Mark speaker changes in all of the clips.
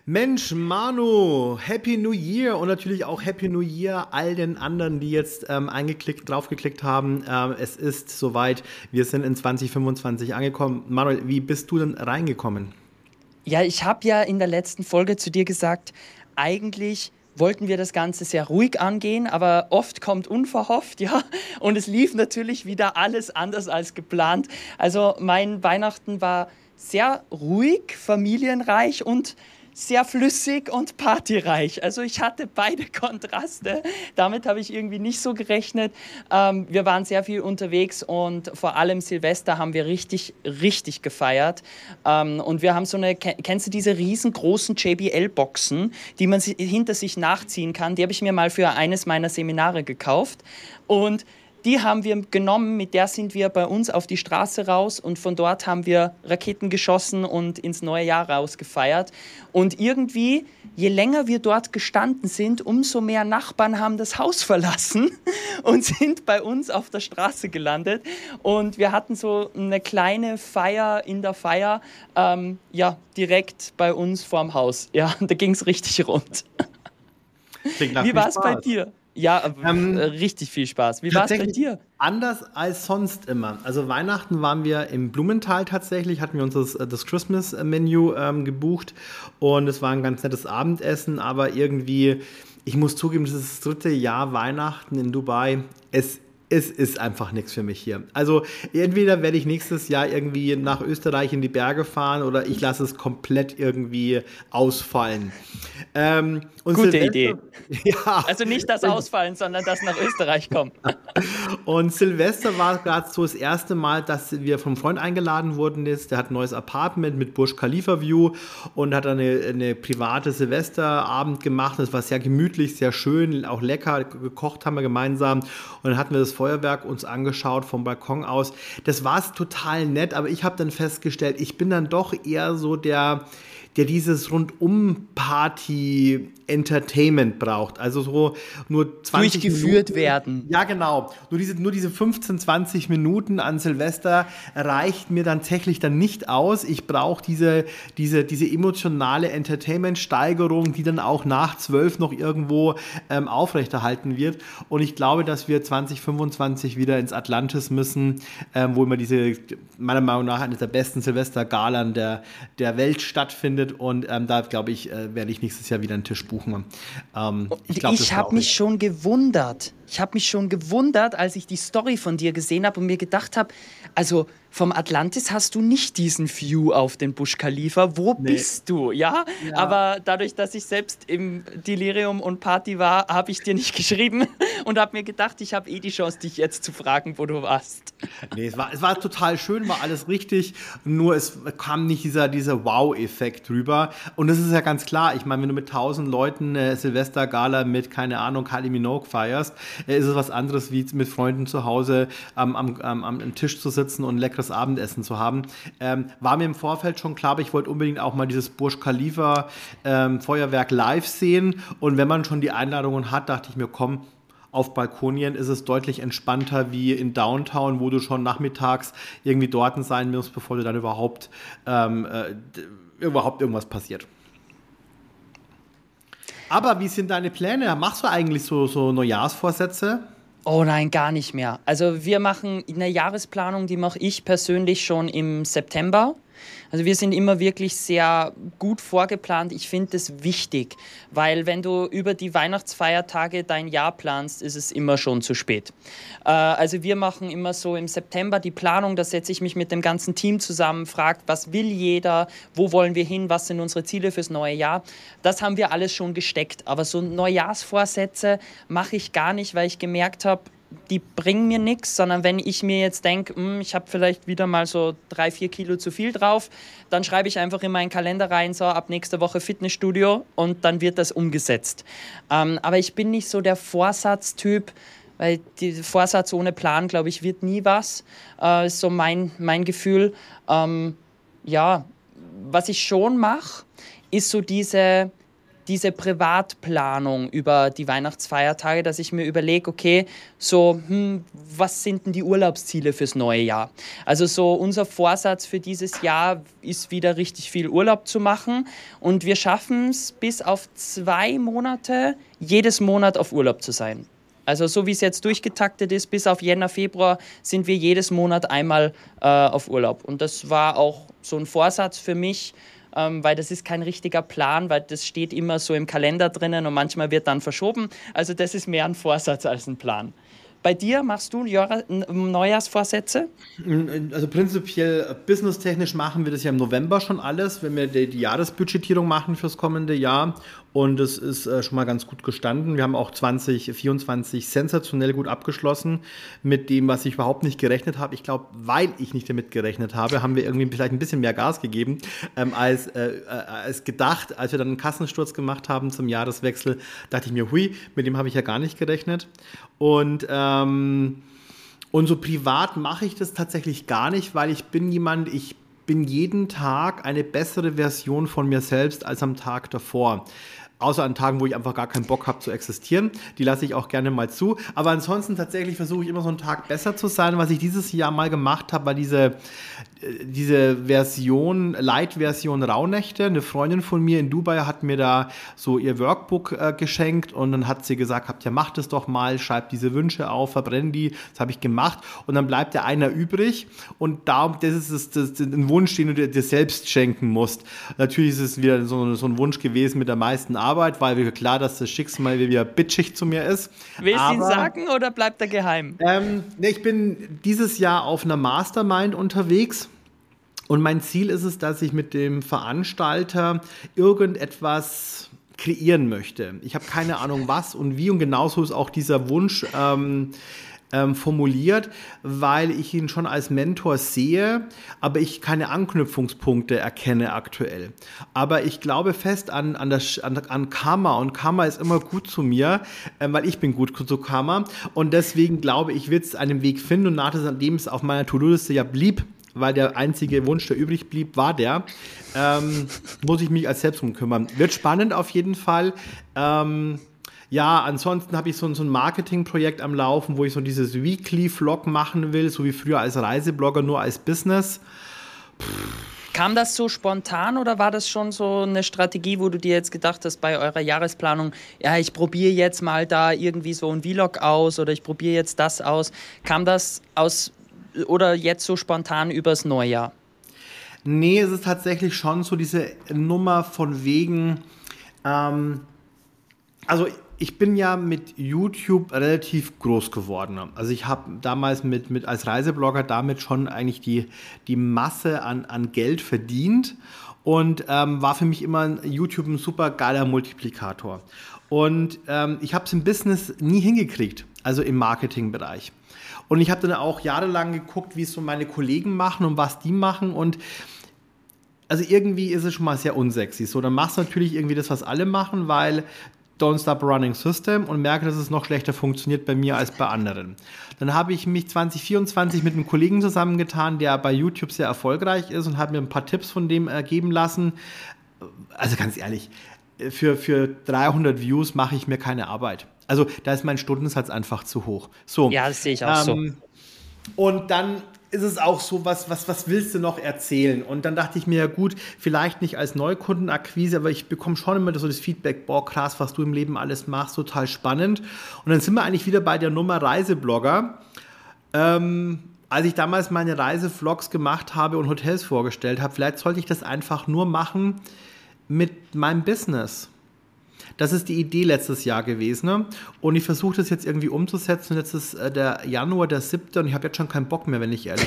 Speaker 1: Mensch, Manu, Happy New Year und natürlich auch Happy New Year all den anderen, die jetzt draufgeklickt haben. Es ist soweit, wir sind in 2025 angekommen. Manuel, wie bist du denn reingekommen?
Speaker 2: Ja, ich habe ja in der letzten Folge zu dir gesagt, eigentlich wollten wir das Ganze sehr ruhig angehen, aber oft kommt unverhofft, ja, und es lief natürlich wieder alles anders als geplant. Also mein Weihnachten war sehr ruhig, familienreich und sehr flüssig und partyreich. Also ich hatte beide Kontraste. Damit habe ich irgendwie nicht so gerechnet. Wir waren sehr viel unterwegs und vor allem Silvester haben wir richtig, richtig gefeiert. Und wir haben kennst du diese riesengroßen JBL-Boxen, die man hinter sich nachziehen kann? Die habe ich mir mal für eines meiner Seminare gekauft. Und die haben wir genommen, mit der sind wir bei uns auf die Straße raus und von dort haben wir Raketen geschossen und ins neue Jahr rausgefeiert. Und irgendwie, je länger wir dort gestanden sind, umso mehr Nachbarn haben das Haus verlassen und sind bei uns auf der Straße gelandet. Und wir hatten so eine kleine Feier in der Feier, ja, direkt bei uns vorm Haus. Ja, da ging es richtig rund.
Speaker 1: Klingt nach
Speaker 2: Wie
Speaker 1: viel
Speaker 2: war es bei
Speaker 1: Spaß.
Speaker 2: dir? Ja,
Speaker 1: Ähm,
Speaker 2: richtig viel Spaß. Wie war es bei
Speaker 1: Tatsächlich
Speaker 2: dir?
Speaker 1: anders als sonst immer. Also Weihnachten waren wir im Blumenthal tatsächlich, hatten wir uns das Christmas-Menü gebucht und es war ein ganz nettes Abendessen, aber irgendwie, ich muss zugeben, das ist das dritte Jahr Weihnachten in Dubai. Es ist einfach nichts für mich hier. Also entweder werde ich nächstes Jahr irgendwie nach Österreich in die Berge fahren oder ich lasse es komplett irgendwie ausfallen. Und
Speaker 2: Gute Idee.
Speaker 1: Silvester, ja,
Speaker 2: Also nicht das Ausfallen, sondern das nach Österreich kommen.
Speaker 1: und Silvester war gerade so das erste Mal, dass wir vom Freund eingeladen wurden. Der hat ein neues Apartment mit Burj Khalifa View und hat dann eine private Silvesterabend gemacht. Es war sehr gemütlich, sehr schön, auch lecker. Gekocht haben wir gemeinsam und dann hatten wir das Feuerwerk uns angeschaut vom Balkon aus. Das war total nett, aber ich habe dann festgestellt, ich bin dann doch eher so der dieses Rundum-Party-Entertainment braucht. Also so nur 20
Speaker 2: Durchgeführt
Speaker 1: Minuten.
Speaker 2: werden.
Speaker 1: Ja, genau. Nur diese 15, 20 Minuten an Silvester reicht mir dann tatsächlich dann nicht aus. Ich brauche diese emotionale Entertainment-Steigerung, die dann auch nach 12 noch irgendwo aufrechterhalten wird. Und ich glaube, dass wir 2025 wieder ins Atlantis müssen, wo immer meiner Meinung nach, eine der besten Silvestergalen der Welt stattfindet. Und da, glaube ich, werde ich nächstes Jahr wieder einen Tisch buchen. Ich glaube, das
Speaker 2: Ich habe
Speaker 1: brauche
Speaker 2: mich
Speaker 1: ich.
Speaker 2: schon gewundert. Ich habe mich schon gewundert, als ich die Story von dir gesehen habe und mir gedacht habe, also vom Atlantis hast du nicht diesen View auf den Burj Khalifa. Wo
Speaker 1: Nee.
Speaker 2: bist du? Ja,
Speaker 1: Ja.
Speaker 2: aber dadurch, dass ich selbst im Delirium und Party war, habe ich dir nicht geschrieben und habe mir gedacht, ich habe eh die Chance, dich jetzt zu fragen, wo du warst.
Speaker 1: Nee, es war total schön, war alles richtig, nur es kam nicht dieser Wow-Effekt rüber. Und das ist ja ganz klar, ich meine, wenn du mit 1000 Leuten Silvestergala mit, keine Ahnung, Kylie Minogue feierst, ist es was anderes, wie mit Freunden zu Hause am Tisch zu sitzen und ein leckeres Abendessen zu haben. War mir im Vorfeld schon klar, aber ich wollte unbedingt auch mal dieses Burj Khalifa Feuerwerk live sehen. Und wenn man schon die Einladungen hat, dachte ich mir, komm, auf Balkonien ist es deutlich entspannter wie in Downtown, wo du schon nachmittags irgendwie dort sein musst, bevor du dann überhaupt irgendwas passiert. Aber wie sind deine Pläne? Machst du eigentlich so Neujahrsvorsätze?
Speaker 2: Oh nein, gar nicht mehr. Also wir machen eine Jahresplanung, die mache ich persönlich schon im September. Also wir sind immer wirklich sehr gut vorgeplant. Ich finde es wichtig, weil wenn du über die Weihnachtsfeiertage dein Jahr planst, ist es immer schon zu spät. Also wir machen immer so im September die Planung, da setze ich mich mit dem ganzen Team zusammen, frage, was will jeder, wo wollen wir hin, was sind unsere Ziele fürs neue Jahr. Das haben wir alles schon gesteckt, aber so Neujahrsvorsätze mache ich gar nicht, weil ich gemerkt habe, die bringen mir nichts, sondern wenn ich mir jetzt denke, ich habe vielleicht wieder mal so 3, 4 Kilo zu viel drauf, dann schreibe ich einfach in meinen Kalender rein, so ab nächster Woche Fitnessstudio und dann wird das umgesetzt. Aber ich bin nicht so der Vorsatztyp, weil der Vorsatz ohne Plan, glaube ich, wird nie was. Ist so mein Gefühl. Ja, was ich schon mache, ist so diese diese Privatplanung über die Weihnachtsfeiertage, dass ich mir überlege, okay, was sind denn die Urlaubsziele fürs neue Jahr? Also so unser Vorsatz für dieses Jahr ist wieder richtig viel Urlaub zu machen und wir schaffen es bis auf 2 Monate, jedes Monat auf Urlaub zu sein. Also so wie es jetzt durchgetaktet ist, bis auf Jänner, Februar sind wir jedes Monat einmal auf Urlaub. Und das war auch so ein Vorsatz für mich, weil das ist kein richtiger Plan, weil das steht immer so im Kalender drinnen und manchmal wird dann verschoben. Also das ist mehr ein Vorsatz als ein Plan. Bei dir machst du Neujahrsvorsätze?
Speaker 1: Also prinzipiell businesstechnisch machen wir das ja im November schon alles, wenn wir die Jahresbudgetierung machen fürs kommende Jahr. Und es ist schon mal ganz gut gestanden. Wir haben auch 2024 sensationell gut abgeschlossen mit dem, was ich überhaupt nicht gerechnet habe. Ich glaube, weil ich nicht damit gerechnet habe, haben wir irgendwie vielleicht ein bisschen mehr Gas gegeben als gedacht. Als wir dann einen Kassensturz gemacht haben zum Jahreswechsel, dachte ich mir, hui, mit dem habe ich ja gar nicht gerechnet. Und so privat mache ich das tatsächlich gar nicht, weil ich bin jeden Tag eine bessere Version von mir selbst als am Tag davor. Außer an Tagen, wo ich einfach gar keinen Bock habe zu existieren. Die lasse ich auch gerne mal zu. Aber ansonsten tatsächlich versuche ich immer so einen Tag besser zu sein. Was ich dieses Jahr mal gemacht habe, war diese Light-Version Rauhnächte. Eine Freundin von mir in Dubai hat mir da so ihr Workbook geschenkt und dann hat sie gesagt, ja mach das doch mal, schreib diese Wünsche auf, verbrenn die. Das habe ich gemacht und dann bleibt der einer übrig und das ist ein Wunsch, den du dir selbst schenken musst. Natürlich ist es wieder so ein Wunsch gewesen mit der meisten Arbeit, weil mir klar, dass das Schicksal wieder bitchig zu mir ist.
Speaker 2: Willst du ihn sagen oder bleibt er geheim?
Speaker 1: Ich bin dieses Jahr auf einer Mastermind unterwegs. Und mein Ziel ist es, dass ich mit dem Veranstalter irgendetwas kreieren möchte. Ich habe keine Ahnung was und wie und genauso ist auch dieser Wunsch formuliert, weil ich ihn schon als Mentor sehe, aber ich keine Anknüpfungspunkte erkenne aktuell. Aber ich glaube fest an Karma und Karma ist immer gut zu mir, weil ich bin gut zu Karma und deswegen glaube ich, wird es einen Weg finden und nachdem es auf meiner To-Do-Liste ja blieb, weil der einzige Wunsch, der übrig blieb, war der, muss ich mich als selbst drum kümmern. Wird spannend auf jeden Fall. Ja, ansonsten habe ich so ein Marketingprojekt am Laufen, wo ich so dieses Weekly-Vlog machen will, so wie früher als Reiseblogger, nur als Business.
Speaker 2: Kam das so spontan oder war das schon so eine Strategie, wo du dir jetzt gedacht hast bei eurer Jahresplanung, ja, ich probiere jetzt mal da irgendwie so ein Vlog aus oder ich probiere jetzt das aus. Kam das aus oder jetzt so spontan übers Neujahr?
Speaker 1: Nee, es ist tatsächlich schon so diese Nummer von wegen, also ich bin ja mit YouTube relativ groß geworden. Also ich habe damals als Reiseblogger damit schon eigentlich die Masse an Geld verdient und war für mich immer YouTube ein super geiler Multiplikator. Und ich habe es im Business nie hingekriegt, also im Marketingbereich. Und ich habe dann auch jahrelang geguckt, wie es so meine Kollegen machen und was die machen und also irgendwie ist es schon mal sehr unsexy. So, dann machst du natürlich irgendwie das, was alle machen, weil Don't Stop Running System und merke, dass es noch schlechter funktioniert bei mir als bei anderen. Dann habe ich mich 2024 mit einem Kollegen zusammengetan, der bei YouTube sehr erfolgreich ist und habe mir ein paar Tipps von dem geben lassen. Also ganz ehrlich, für 300 Views mache ich mir keine Arbeit. Also da ist mein Stundensatz einfach zu hoch. So,
Speaker 2: ja, das sehe ich auch so.
Speaker 1: Und dann ist es auch so, was willst du noch erzählen? Und dann dachte ich mir, ja gut, vielleicht nicht als Neukundenakquise, aber ich bekomme schon immer so das Feedback, boah, krass, was du im Leben alles machst, total spannend. Und dann sind wir eigentlich wieder bei der Nummer Reiseblogger. Als ich damals meine Reisevlogs gemacht habe und Hotels vorgestellt habe, vielleicht sollte ich das einfach nur machen mit meinem Business. Das ist die Idee letztes Jahr gewesen, ne? Und ich versuche das jetzt irgendwie umzusetzen. Jetzt ist der Januar, der 7. und ich habe jetzt schon keinen Bock mehr, wenn ich ehrlich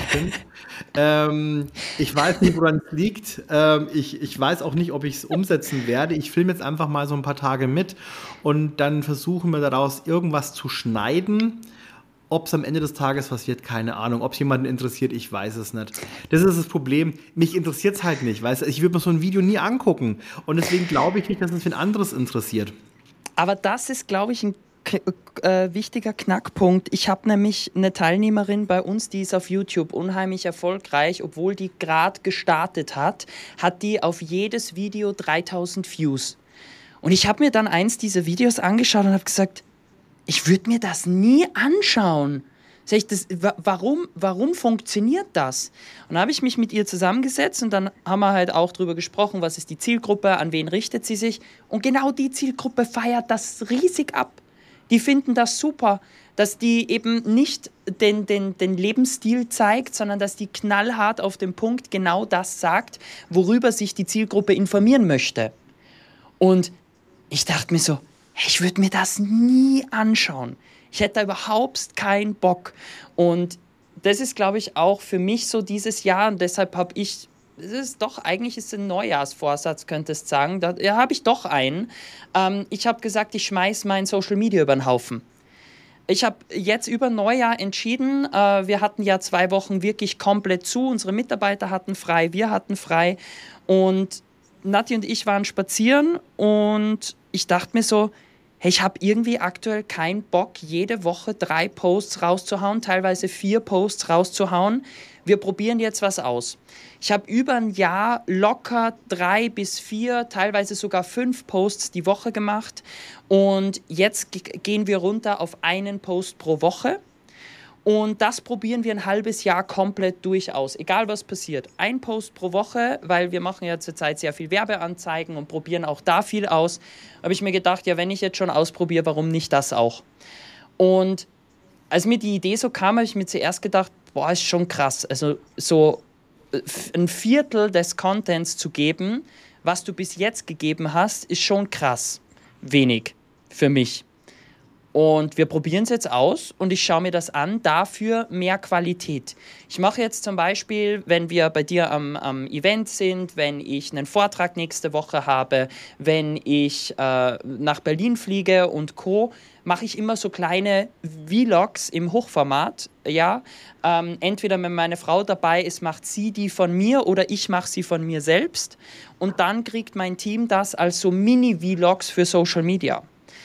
Speaker 1: bin. Ich weiß nicht, woran es liegt. Ich weiß auch nicht, ob ich es umsetzen werde. Ich filme jetzt einfach mal so ein paar Tage mit und dann versuchen wir daraus irgendwas zu schneiden. Ob es am Ende des Tages was wird, keine Ahnung. Ob es jemanden interessiert, ich weiß es nicht. Das ist das Problem. Mich interessiert es halt nicht. Weißt du? Ich würde mir so ein Video nie angucken. Und deswegen glaube ich nicht, dass es wen anderes interessiert.
Speaker 2: Aber das ist, glaube ich, ein wichtiger Knackpunkt. Ich habe nämlich eine Teilnehmerin bei uns, die ist auf YouTube unheimlich erfolgreich. Obwohl die gerade gestartet hat, hat die auf jedes Video 3000 Views. Und ich habe mir dann eins dieser Videos angeschaut und habe gesagt, ich würde mir das nie anschauen. Sag ich, warum funktioniert das? Und dann habe ich mich mit ihr zusammengesetzt und dann haben wir halt auch darüber gesprochen, was ist die Zielgruppe, an wen richtet sie sich. Und genau die Zielgruppe feiert das riesig ab. Die finden das super, dass die eben nicht den Lebensstil zeigt, sondern dass die knallhart auf den Punkt genau das sagt, worüber sich die Zielgruppe informieren möchte. Und ich dachte mir so, hey, ich würde mir das nie anschauen. Ich hätte da überhaupt keinen Bock. Und das ist, glaube ich, auch für mich so dieses Jahr. Und deshalb habe ich, eigentlich ist es ein Neujahrsvorsatz, könntest du sagen. Da habe ich doch einen. Ich habe gesagt, ich schmeiße mein Social Media über den Haufen. Ich habe jetzt über Neujahr entschieden, wir hatten ja 2 Wochen wirklich komplett zu. Unsere Mitarbeiter hatten frei, wir hatten frei. Und Nati und ich waren spazieren und ich dachte mir so, hey, ich habe irgendwie aktuell keinen Bock, jede Woche 3 Posts rauszuhauen, teilweise 4 Posts rauszuhauen. Wir probieren jetzt was aus. Ich habe über ein Jahr locker 3 bis 4, teilweise sogar 5 Posts die Woche gemacht. Und jetzt gehen wir runter auf einen Post pro Woche. Und das probieren wir ein halbes Jahr komplett durch aus, egal was passiert. Ein Post pro Woche, weil wir machen ja zurzeit sehr viel Werbeanzeigen und probieren auch da viel aus. Habe ich mir gedacht, ja, wenn ich jetzt schon ausprobiere, warum nicht das auch? Und als mir die Idee so kam, habe ich mir zuerst gedacht, boah, ist schon krass. Also so ein Viertel des Contents zu geben, was du bis jetzt gegeben hast, ist schon krass. Wenig für mich. Und wir probieren es jetzt aus und ich schaue mir das an, dafür mehr Qualität. Ich mache jetzt zum Beispiel, wenn wir bei dir am Event sind, wenn ich einen Vortrag nächste Woche habe, wenn ich nach Berlin fliege und Co., mache ich immer so kleine Vlogs im Hochformat. Ja? Entweder wenn meine Frau dabei ist, macht sie die von mir oder ich mache sie von mir selbst. Und dann kriegt mein Team das als so Mini-Vlogs für Social Media.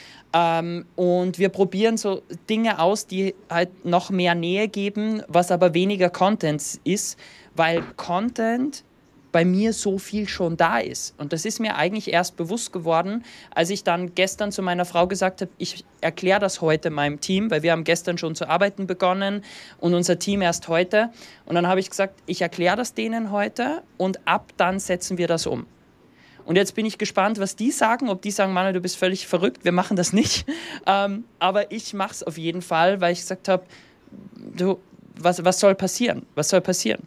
Speaker 2: Und wir probieren so Dinge aus, die halt noch mehr Nähe geben, was aber weniger Content ist, weil Content bei mir so viel schon da ist. Und das ist mir eigentlich erst bewusst geworden, als ich dann gestern zu meiner Frau gesagt habe, ich erkläre das heute meinem Team, weil wir haben gestern schon zu arbeiten begonnen und unser Team erst heute. Und dann habe ich gesagt, ich erkläre das denen heute und ab dann setzen wir das um. Und jetzt bin ich gespannt, was die sagen, ob die sagen, Manuel, du bist völlig verrückt, wir machen das nicht. Aber ich mache es auf jeden Fall, weil ich gesagt habe, was soll passieren? Was soll passieren?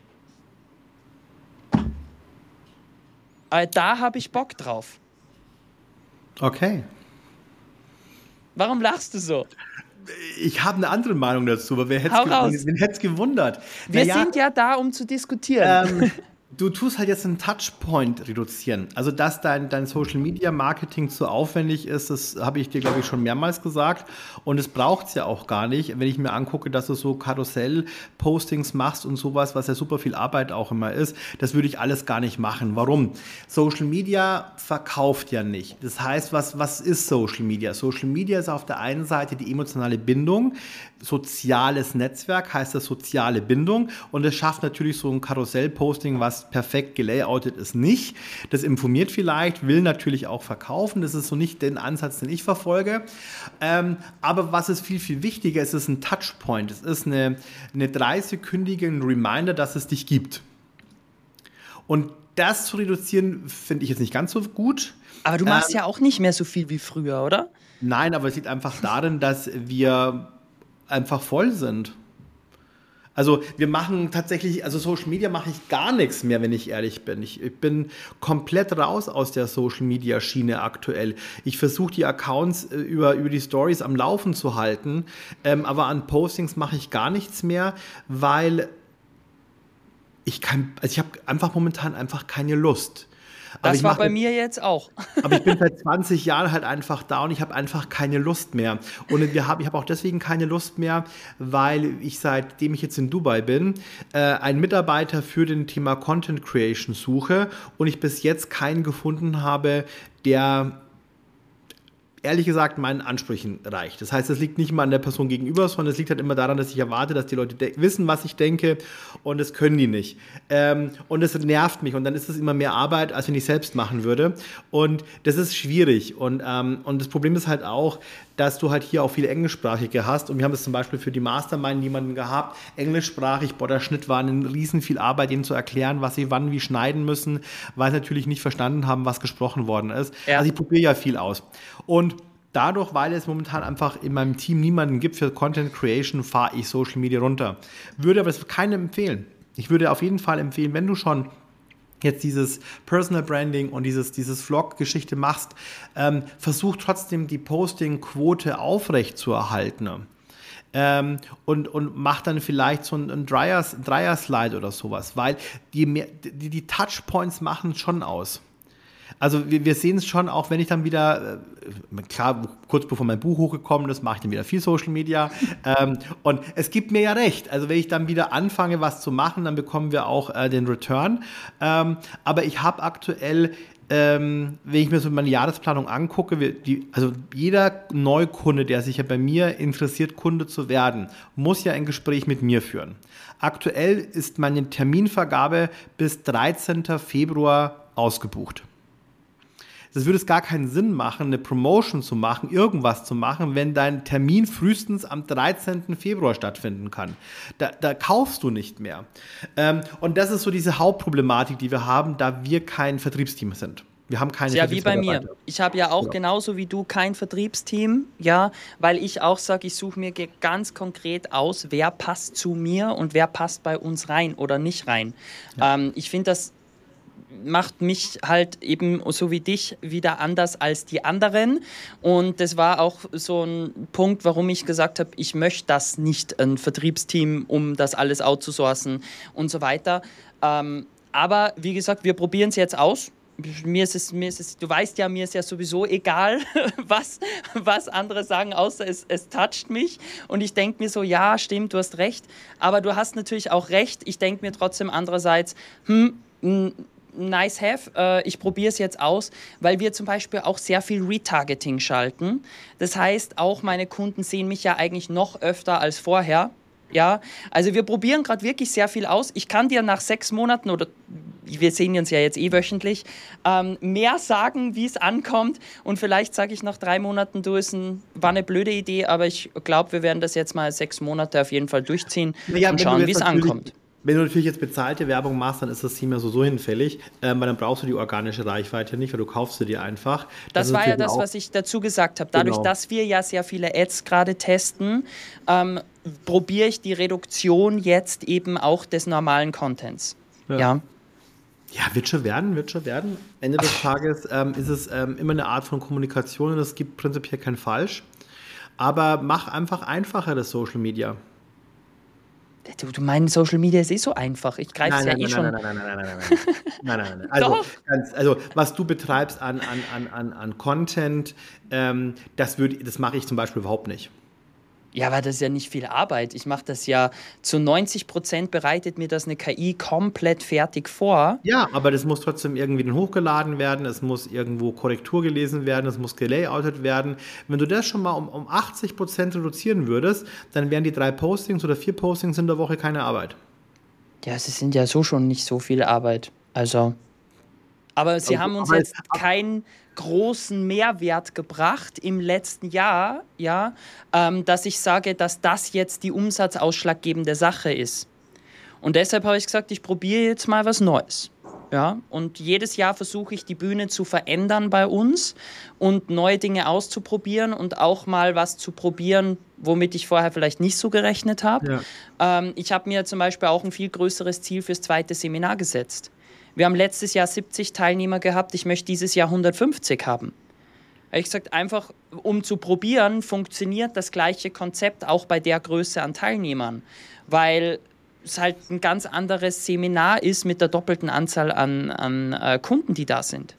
Speaker 2: Da habe ich Bock drauf.
Speaker 1: Okay.
Speaker 2: Warum lachst du so?
Speaker 1: Ich habe eine andere Meinung dazu, aber wen hätte es gewundert?
Speaker 2: Wir sind ja da, um zu diskutieren.
Speaker 1: Du tust halt jetzt einen Touchpoint reduzieren. Also, dass dein Social-Media-Marketing zu aufwendig ist, das habe ich dir, glaube ich, schon mehrmals gesagt. Und es braucht es ja auch gar nicht, wenn ich mir angucke, dass du so Karussell-Postings machst und sowas, was ja super viel Arbeit auch immer ist. Das würde ich alles gar nicht machen. Warum? Social Media verkauft ja nicht. Das heißt, was ist Social Media? Social Media ist auf der einen Seite die emotionale Bindung. Soziales Netzwerk heißt das soziale Bindung. Und es schafft natürlich so ein Karussell-Posting, was perfekt gelayoutet ist, nicht. Das informiert vielleicht, will natürlich auch verkaufen. Das ist so nicht der Ansatz, den ich verfolge. Aber was ist viel, viel wichtiger, es ist ein Touchpoint. Es ist eine 3-sekündige Reminder, dass es dich gibt. Und das zu reduzieren, finde ich jetzt nicht ganz so gut.
Speaker 2: Aber du machst ja auch nicht mehr so viel wie früher, oder?
Speaker 1: Nein, aber es liegt einfach darin, dass wir einfach voll sind. Also wir machen tatsächlich, also Social Media mache ich gar nichts mehr, wenn ich ehrlich bin. Ich bin komplett raus aus der Social Media Schiene aktuell. Ich versuche die Accounts über die Stories am Laufen zu halten, aber an Postings mache ich gar nichts mehr, weil ich habe einfach momentan einfach keine Lust.
Speaker 2: Das war bei mir jetzt auch.
Speaker 1: Aber ich bin seit 20 Jahren halt einfach da und ich habe einfach keine Lust mehr. Und ich habe auch deswegen keine Lust mehr, weil ich, seitdem ich jetzt in Dubai bin, einen Mitarbeiter für den Thema Content Creation suche und ich bis jetzt keinen gefunden habe, der ehrlich gesagt meinen Ansprüchen reicht. Das heißt, es liegt nicht mal an der Person gegenüber, sondern es liegt halt immer daran, dass ich erwarte, dass die Leute wissen, was ich denke, und das können die nicht. Und das nervt mich, und dann ist es immer mehr Arbeit, als wenn ich selbst machen würde, und das ist schwierig, und das Problem ist halt auch, dass du halt hier auch viele Englischsprachige hast, und wir haben das zum Beispiel für die Mastermind jemanden gehabt, englischsprachig, der Schnitt war eine riesen viel Arbeit, ihnen zu erklären, was sie wann wie schneiden müssen, weil sie natürlich nicht verstanden haben, was gesprochen worden ist. Ja. Also ich probiere ja viel aus. Und dadurch, weil es momentan einfach in meinem Team niemanden gibt für Content Creation, fahre ich Social Media runter. Würde aber das keinem empfehlen. Ich würde auf jeden Fall empfehlen, wenn du schon jetzt dieses Personal Branding und dieses Vlog-Geschichte machst, versuch trotzdem die Posting-Quote aufrecht zu erhalten. Und mach dann vielleicht so ein Dreier-Slide oder sowas, weil die Touchpoints machen schon aus. Also wir sehen es schon, auch wenn ich dann wieder, klar, kurz bevor mein Buch hochgekommen ist, mache ich dann wieder viel Social Media. Und es gibt mir ja recht. Also wenn ich dann wieder anfange, was zu machen, dann bekommen wir auch den Return. Aber ich habe aktuell, wenn ich mir so meine Jahresplanung angucke, also jeder Neukunde, der sich ja bei mir interessiert, Kunde zu werden, muss ja ein Gespräch mit mir führen. Aktuell ist meine Terminvergabe bis 13. Februar ausgebucht. Das würde es gar keinen Sinn machen, eine Promotion zu machen, irgendwas zu machen, wenn dein Termin frühestens am 13. Februar stattfinden kann. Da kaufst du nicht mehr. Und das ist so diese Hauptproblematik, die wir haben, da wir kein Vertriebsteam sind. Wir haben keine
Speaker 2: Ja, wie bei mir. Ich habe ja auch genauso wie du kein Vertriebsteam, ja, weil ich auch sage, ich suche mir ganz konkret aus, wer passt zu mir und wer passt bei uns rein oder nicht rein. Ja. Ich finde, das macht mich halt eben so wie dich wieder anders als die anderen, und das war auch so ein Punkt, warum ich gesagt habe, ich möchte das nicht, ein Vertriebsteam, um das alles outzusourcen und so weiter. Aber wie gesagt, wir probieren es jetzt aus. Mir ist es, du weißt ja, mir ist ja sowieso egal, was andere sagen, außer es toucht mich. Und ich denke mir so, ja, stimmt, du hast recht. Aber du hast natürlich auch recht. Ich denke mir trotzdem andererseits, nice have, ich probiere es jetzt aus, weil wir zum Beispiel auch sehr viel Retargeting schalten. Das heißt, auch meine Kunden sehen mich ja eigentlich noch öfter als vorher. Ja, also wir probieren gerade wirklich sehr viel aus. Ich kann dir nach 6 Monaten, oder wir sehen uns ja jetzt wöchentlich, mehr sagen, wie es ankommt. Und vielleicht sage ich nach 3 Monaten, war eine blöde Idee, aber ich glaube, wir werden das jetzt mal 6 Monate auf jeden Fall durchziehen und schauen, wie es ankommt.
Speaker 1: Wenn du natürlich jetzt bezahlte Werbung machst, dann ist das Team ja so hinfällig, weil dann brauchst du die organische Reichweite nicht, weil du kaufst sie dir einfach.
Speaker 2: Das war ja das, was ich dazu gesagt habe. Dadurch, dass wir ja sehr viele Ads gerade testen, probiere ich die Reduktion jetzt eben auch des normalen Contents. Ja,
Speaker 1: wird schon werden. Ende des Tages ist es immer eine Art von Kommunikation, und es gibt prinzipiell kein Falsch. Aber mach einfach einfacheres Social Media.
Speaker 2: Du meinst, Social Media ist so einfach. Ich greife es ja schon.
Speaker 1: Nein. Also was du betreibst an Content, das mache ich zum Beispiel überhaupt nicht.
Speaker 2: Ja, aber das ist ja nicht viel Arbeit. Ich mache das ja zu 90%, bereitet mir das eine KI komplett fertig vor.
Speaker 1: Ja, aber das muss trotzdem irgendwie dann hochgeladen werden, es muss irgendwo Korrektur gelesen werden, es muss gelayoutet werden. Wenn du das schon mal um 80% reduzieren würdest, dann wären die 3 Postings oder 4 Postings in der Woche keine Arbeit.
Speaker 2: Ja, sie sind ja so schon nicht so viel Arbeit. Also, aber sie haben uns jetzt keinen großen Mehrwert gebracht im letzten Jahr, ja, dass ich sage, dass das jetzt die umsatzausschlaggebende Sache ist. Und deshalb habe ich gesagt, ich probiere jetzt mal was Neues. Ja, und jedes Jahr versuche ich, die Bühne zu verändern bei uns und neue Dinge auszuprobieren und auch mal was zu probieren, womit ich vorher vielleicht nicht so gerechnet habe. Ja. Ich habe mir zum Beispiel auch ein viel größeres Ziel fürs 2. Seminar gesetzt. Wir haben letztes Jahr 70 Teilnehmer gehabt, ich möchte dieses Jahr 150 haben. Ich habe gesagt, einfach um zu probieren, funktioniert das gleiche Konzept auch bei der Größe an Teilnehmern, weil es halt ein ganz anderes Seminar ist mit der doppelten Anzahl an Kunden, die da sind.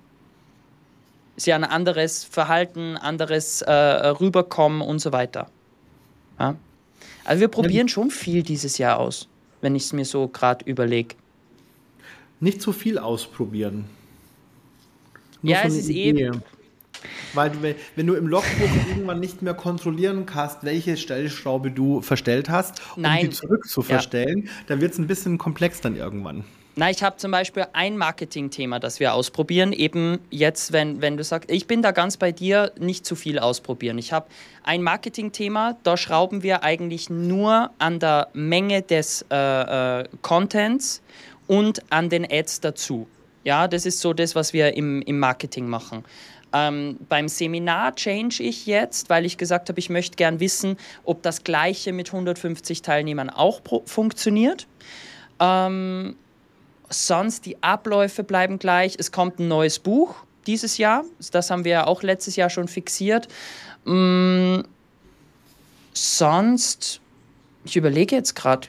Speaker 2: Ist ja ein anderes Verhalten, anderes Rüberkommen und so weiter. Ja? Also wir probieren schon viel dieses Jahr aus, wenn ich es mir so gerade überlege.
Speaker 1: Nicht zu viel ausprobieren.
Speaker 2: Ja, es ist eben.
Speaker 1: weil wenn du im Logbuch irgendwann nicht mehr kontrollieren kannst, welche Stellschraube du verstellt hast, um
Speaker 2: Nein.
Speaker 1: die zurück zu verstellen, dann wird es ein bisschen komplex dann irgendwann.
Speaker 2: Na, ich habe zum Beispiel ein Marketing-Thema, das wir ausprobieren. Eben jetzt, wenn du sagst, ich bin da ganz bei dir, nicht zu viel ausprobieren. Ich habe ein Marketing-Thema, da schrauben wir eigentlich nur an der Menge des Contents und an den Ads dazu. Ja, das ist so das, was wir im Marketing machen. Beim Seminar change ich jetzt, weil ich gesagt habe, ich möchte gern wissen, ob das Gleiche mit 150 Teilnehmern auch funktioniert. Sonst die Abläufe bleiben gleich. Es kommt ein neues Buch dieses Jahr. Das haben wir auch letztes Jahr schon fixiert. Sonst, ich überlege jetzt gerade,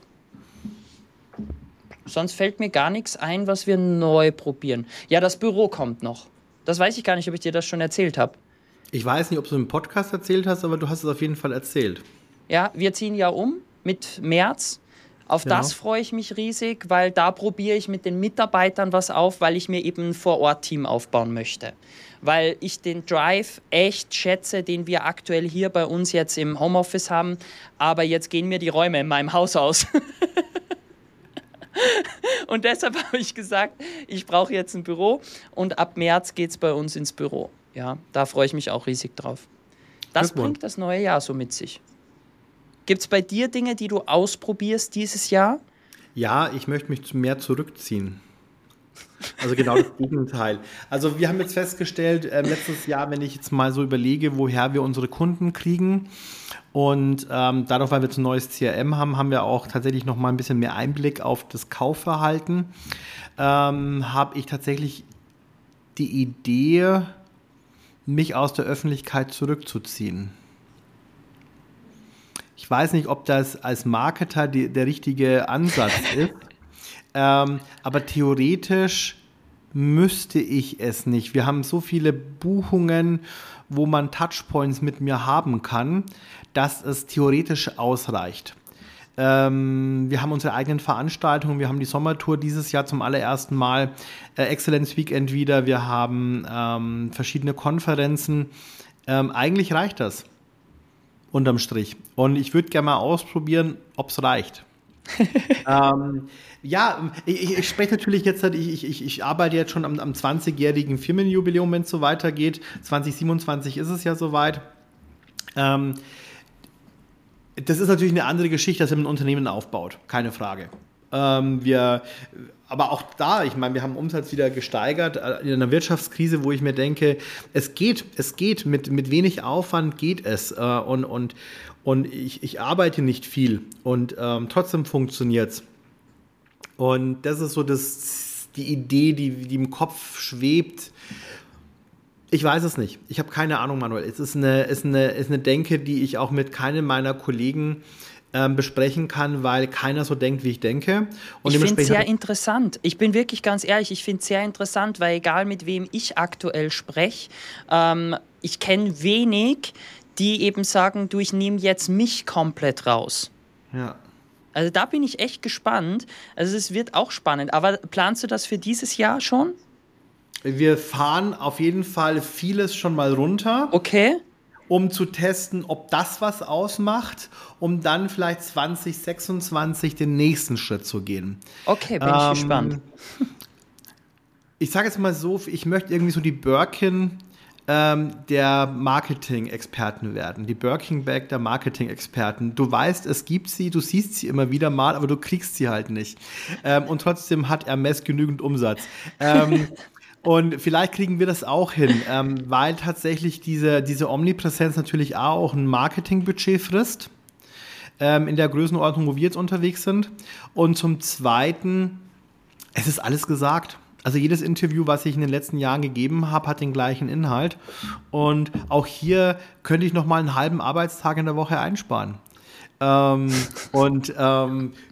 Speaker 2: sonst fällt mir gar nichts ein, was wir neu probieren. Ja, das Büro kommt noch. Das weiß ich gar nicht, ob ich dir das schon erzählt habe.
Speaker 1: Ich weiß nicht, ob du im Podcast erzählt hast, aber du hast es auf jeden Fall erzählt.
Speaker 2: Ja, wir ziehen ja um mit März. Auf das freue ich mich riesig, weil da probiere ich mit den Mitarbeitern was auf, weil ich mir eben ein Vor-Ort-Team aufbauen möchte. Weil ich den Drive echt schätze, den wir aktuell hier bei uns jetzt im Homeoffice haben. Aber jetzt gehen mir die Räume in meinem Haus aus. Und deshalb habe ich gesagt, ich brauche jetzt ein Büro und ab März geht es bei uns ins Büro. Ja, da freue ich mich auch riesig drauf. Das bringt das neue Jahr so mit sich. Gibt es bei dir Dinge, die du ausprobierst dieses Jahr?
Speaker 1: Ja, ich möchte mich mehr zurückziehen. Also genau das Gegenteil. Also wir haben jetzt festgestellt, letztes Jahr, wenn ich jetzt mal so überlege, woher wir unsere Kunden kriegen und dadurch, weil wir jetzt ein neues CRM haben, haben wir auch tatsächlich noch mal ein bisschen mehr Einblick auf das Kaufverhalten, habe ich tatsächlich die Idee, mich aus der Öffentlichkeit zurückzuziehen. Ich weiß nicht, ob das als Marketer der richtige Ansatz ist, aber theoretisch müsste ich es nicht. Wir haben so viele Buchungen, wo man Touchpoints mit mir haben kann, dass es theoretisch ausreicht. Wir haben unsere eigenen Veranstaltungen, wir haben die Sommertour dieses Jahr zum allerersten Mal, Excellence Weekend wieder, wir haben verschiedene Konferenzen. Eigentlich reicht das. Unterm Strich. Und ich würde gerne mal ausprobieren, ob es reicht. Ja, ich spreche natürlich jetzt, ich arbeite jetzt schon am 20-jährigen Firmenjubiläum, wenn es so weitergeht. 2027 ist es ja soweit. Das ist natürlich eine andere Geschichte, als wenn man ein Unternehmen aufbaut. Keine Frage. Aber auch da, ich meine, wir haben Umsatz wieder gesteigert in einer Wirtschaftskrise, wo ich mir denke, es geht, mit wenig Aufwand geht es und ich arbeite nicht viel und trotzdem funktioniert es. Und das ist so die Idee, die im Kopf schwebt. Ich weiß es nicht. Ich habe keine Ahnung, Manuel. Es ist eine Denke, die ich auch mit keinem meiner Kollegen besprechen kann, weil keiner so denkt, wie ich denke. Und
Speaker 2: ich finde es sehr interessant. Ich bin wirklich ganz ehrlich, ich finde es sehr interessant, weil egal mit wem ich aktuell spreche, ich kenne wenig, die eben sagen, du, ich nehme jetzt mich komplett raus.
Speaker 1: Ja.
Speaker 2: Also da bin ich echt gespannt. Also es wird auch spannend. Aber planst du das für dieses Jahr schon?
Speaker 1: Wir fahren auf jeden Fall vieles schon mal runter.
Speaker 2: Okay.
Speaker 1: Um zu testen, ob das was ausmacht, um dann vielleicht 2026 den nächsten Schritt zu gehen.
Speaker 2: Okay, bin ich gespannt.
Speaker 1: Ich sage jetzt mal so, ich möchte irgendwie so die Birkin der Marketing-Experten werden. Die Birkin-Bag der Marketing-Experten. Du weißt, es gibt sie, du siehst sie immer wieder mal, aber du kriegst sie halt nicht. Und trotzdem hat Hermes genügend Umsatz. Und vielleicht kriegen wir das auch hin, weil tatsächlich diese Omnipräsenz natürlich auch ein Marketingbudget frisst, in der Größenordnung, wo wir jetzt unterwegs sind. Und zum Zweiten, es ist alles gesagt. Also jedes Interview, was ich in den letzten Jahren gegeben habe, hat den gleichen Inhalt. Und auch hier könnte ich noch mal einen halben Arbeitstag in der Woche einsparen.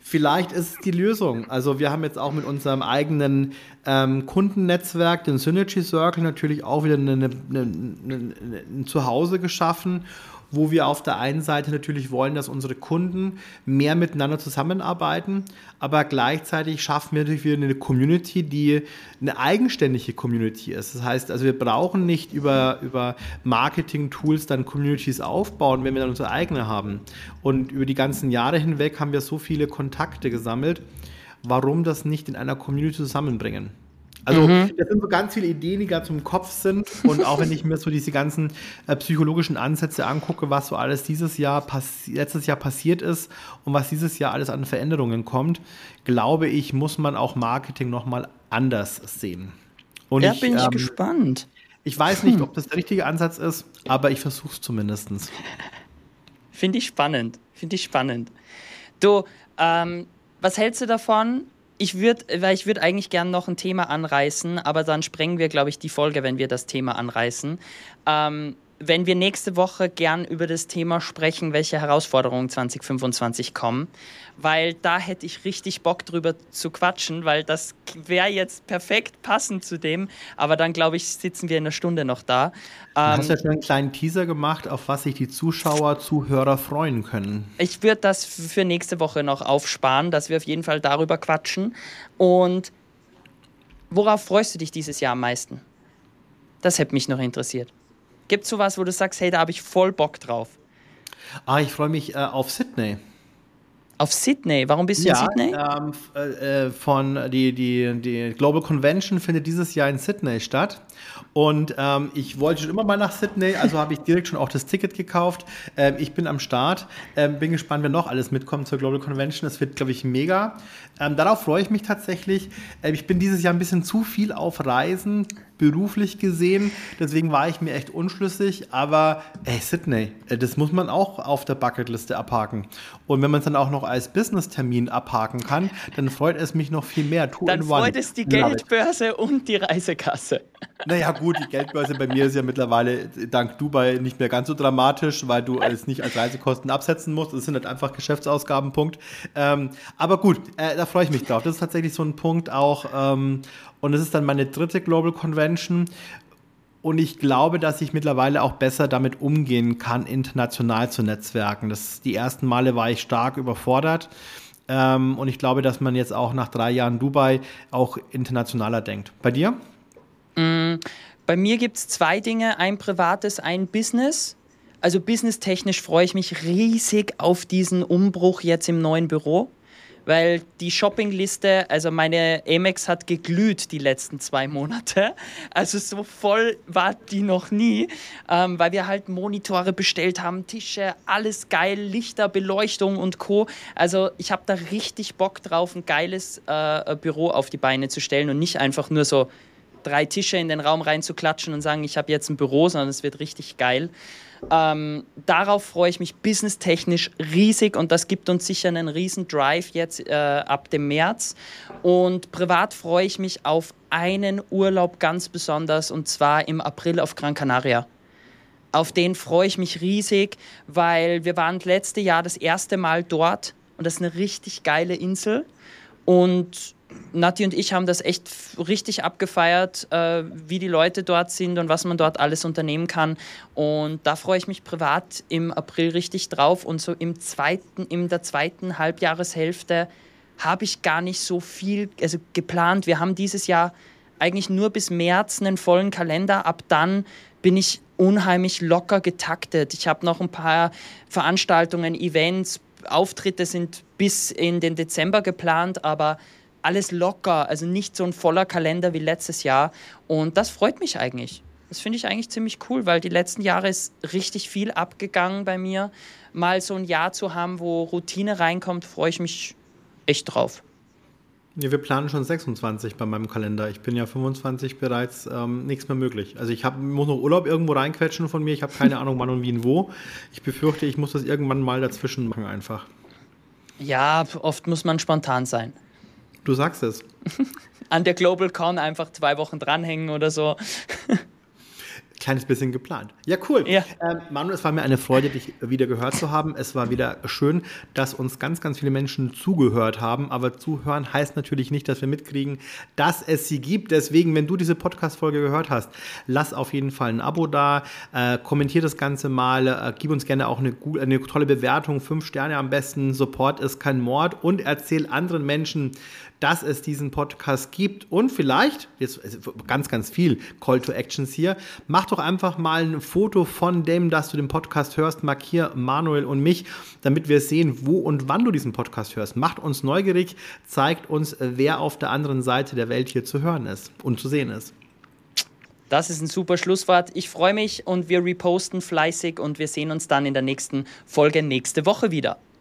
Speaker 1: Vielleicht ist es die Lösung. Also wir haben jetzt auch mit unserem eigenen Kundennetzwerk, den Synergy Circle, natürlich auch wieder ein Zuhause geschaffen, wo wir auf der einen Seite natürlich wollen, dass unsere Kunden mehr miteinander zusammenarbeiten, aber gleichzeitig schaffen wir natürlich wieder eine Community, die eine eigenständige Community ist. Das heißt, also wir brauchen nicht über Marketing-Tools dann Communities aufbauen, wenn wir dann unsere eigene haben. Und über die ganzen Jahre hinweg haben wir so viele Kontakte gesammelt. Warum das nicht in einer Community zusammenbringen? Also das sind so ganz viele Ideen, die gerade zum Kopf sind, und auch wenn ich mir so diese ganzen psychologischen Ansätze angucke, was so alles letztes Jahr passiert ist und was dieses Jahr alles an Veränderungen kommt, glaube ich, muss man auch Marketing nochmal anders sehen. Und
Speaker 2: bin ich gespannt.
Speaker 1: Ich weiß nicht, ob das der richtige Ansatz ist, aber ich versuche es zumindest.
Speaker 2: Finde ich spannend. Du, was hältst du davon? Ich würde eigentlich gern noch ein Thema anreißen, aber dann sprengen wir, glaube ich, die Folge, wenn wir das Thema anreißen. Wenn wir nächste Woche gern über das Thema sprechen, welche Herausforderungen 2025 kommen, weil da hätte ich richtig Bock drüber zu quatschen, weil das wäre jetzt perfekt passend zu dem, aber dann, glaube ich, sitzen wir in einer Stunde noch da.
Speaker 1: Du hast ja schon einen kleinen Teaser gemacht, auf was sich die Zuhörer freuen können.
Speaker 2: Ich würde das für nächste Woche noch aufsparen, dass wir auf jeden Fall darüber quatschen. Und worauf freust du dich dieses Jahr am meisten? Das hätte mich noch interessiert. Gibt es sowas, wo du sagst, hey, da habe ich voll Bock drauf?
Speaker 1: Ich freue mich auf Sydney.
Speaker 2: Auf Sydney? Warum bist du in Sydney?
Speaker 1: Die Global Convention findet dieses Jahr in Sydney statt. Und ich wollte schon immer mal nach Sydney, also habe ich direkt schon auch das Ticket gekauft. Ich bin am Start, bin gespannt, wer noch alles mitkommt zur Global Convention. Das wird, glaube ich, mega. Darauf freue ich mich tatsächlich. Ich bin dieses Jahr ein bisschen zu viel auf Reisen, beruflich gesehen. Deswegen war ich mir echt unschlüssig. Aber Sydney, das muss man auch auf der Bucketliste abhaken. Und wenn man es dann auch noch als Business-Termin abhaken kann, dann freut es mich noch viel mehr.
Speaker 2: Dann freut es die Geldbörse und die Reisekasse.
Speaker 1: Naja gut, die Geldbörse bei mir ist ja mittlerweile dank Dubai nicht mehr ganz so dramatisch, weil du es nicht als Reisekosten absetzen musst. Das sind halt einfach Geschäftsausgaben, Punkt. Aber gut, da freue ich mich drauf. Das ist tatsächlich so ein Punkt auch. Und es ist dann meine 3. Global Convention. Und ich glaube, dass ich mittlerweile auch besser damit umgehen kann, international zu netzwerken. Die ersten Male war ich stark überfordert. Und ich glaube, dass man jetzt auch nach 3 Jahren Dubai auch internationaler denkt. Bei dir?
Speaker 2: Bei mir gibt es 2 Dinge, ein privates, ein Business. Also businesstechnisch freue ich mich riesig auf diesen Umbruch jetzt im neuen Büro, weil die Shoppingliste, also meine Amex hat geglüht die letzten 2 Monate. Also so voll war die noch nie, weil wir halt Monitore bestellt haben, Tische, alles geil, Lichter, Beleuchtung und Co. Also ich habe da richtig Bock drauf, ein geiles Büro auf die Beine zu stellen und nicht einfach nur so 3 Tische in den Raum reinzuklatschen und sagen, ich habe jetzt ein Büro, sondern es wird richtig geil. Darauf freue ich mich businesstechnisch riesig und das gibt uns sicher einen riesen Drive jetzt ab dem März. Und privat freue ich mich auf einen Urlaub ganz besonders und zwar im April auf Gran Canaria. Auf den freue ich mich riesig, weil wir waren letztes Jahr das erste Mal dort und das ist eine richtig geile Insel und Nati und ich haben das echt richtig abgefeiert, wie die Leute dort sind und was man dort alles unternehmen kann. Und da freue ich mich privat im April richtig drauf. Und so in der zweiten Halbjahreshälfte habe ich gar nicht so viel geplant. Wir haben dieses Jahr eigentlich nur bis März einen vollen Kalender. Ab dann bin ich unheimlich locker getaktet. Ich habe noch ein paar Veranstaltungen, Events, Auftritte sind bis in den Dezember geplant, aber alles locker, also nicht so ein voller Kalender wie letztes Jahr. Und das freut mich eigentlich. Das finde ich eigentlich ziemlich cool, weil die letzten Jahre ist richtig viel abgegangen bei mir. Mal so ein Jahr zu haben, wo Routine reinkommt, freue ich mich echt drauf.
Speaker 1: Ja, wir planen schon 26 bei meinem Kalender. Ich bin ja 25 bereits nichts mehr möglich. Also ich muss noch Urlaub irgendwo reinquetschen von mir. Ich habe keine Ahnung wann und wie und wo. Ich befürchte, ich muss das irgendwann mal dazwischen machen einfach.
Speaker 2: Ja, oft muss man spontan sein.
Speaker 1: Du sagst es.
Speaker 2: An der Global Con einfach 2 Wochen dranhängen oder so.
Speaker 1: kleines bisschen geplant. Ja, cool.
Speaker 2: Ja.
Speaker 1: Manuel, es war mir eine Freude, dich wieder gehört zu haben. Es war wieder schön, dass uns ganz, ganz viele Menschen zugehört haben. Aber zuhören heißt natürlich nicht, dass wir mitkriegen, dass es sie gibt. Deswegen, wenn du diese Podcast-Folge gehört hast, lass auf jeden Fall ein Abo da, kommentier das Ganze mal, gib uns gerne auch eine tolle Bewertung, 5 Sterne am besten. Support ist kein Mord und erzähl anderen Menschen, dass es diesen Podcast gibt und vielleicht, jetzt ganz, ganz viel Call to Actions hier, mach doch einfach mal ein Foto von dem, dass du den Podcast hörst, markier Manuel und mich, damit wir sehen, wo und wann du diesen Podcast hörst. Macht uns neugierig, zeigt uns, wer auf der anderen Seite der Welt hier zu hören ist und zu sehen ist.
Speaker 2: Das ist ein super Schlusswort. Ich freue mich und wir reposten fleißig und wir sehen uns dann in der nächsten Folge nächste Woche wieder.